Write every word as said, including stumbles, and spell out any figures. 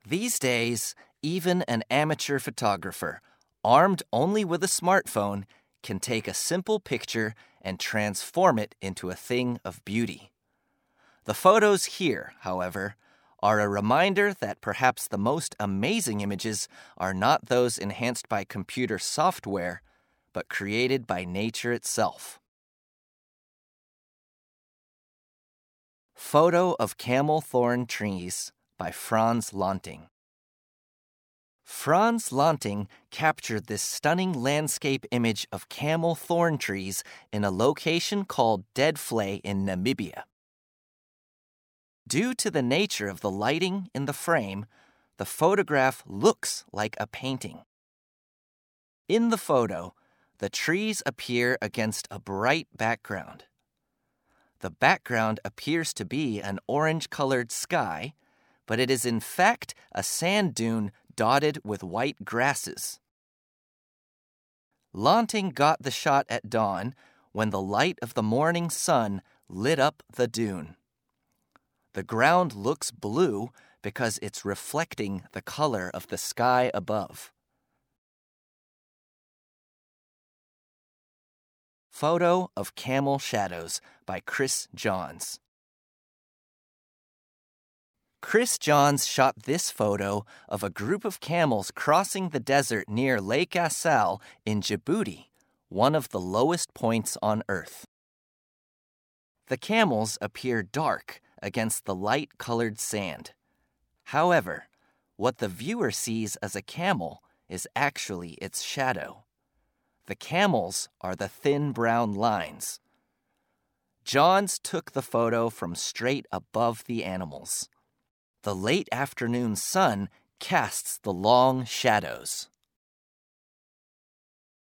These days, even an amateur photographer, armed only with a smartphone, can take a simple picture and transform it into a thing of beauty. The photos here, however, are a reminder that perhaps the most amazing images are not those enhanced by computer software, but created by nature itself. Photo of Camel Thorn Trees by Frans Lanting. Frans Lanting captured this stunning landscape image of camel thorn trees in a location called Dead Vlei in Namibia. Due to the nature of the lighting in the frame, the photograph looks like a painting. In the photo, the trees appear against a bright background. The background appears to be an orange-colored sky, but it is in fact a sand dune dotted with white grasses. Lanting got the shot at dawn when the light of the morning sun lit up the dune. The ground looks blue because it's reflecting the color of the sky above. Photo of Camel Shadows by Chris Johns. Chris Johns shot this photo of a group of camels crossing the desert near Lake Assal in Djibouti, one of the lowest points on Earth. The camels appear dark against the light-colored sand. However, what the viewer sees as a camel is actually its shadow. The camels are the thin brown lines. Johns took the photo from straight above the animals. The late afternoon sun casts the long shadows.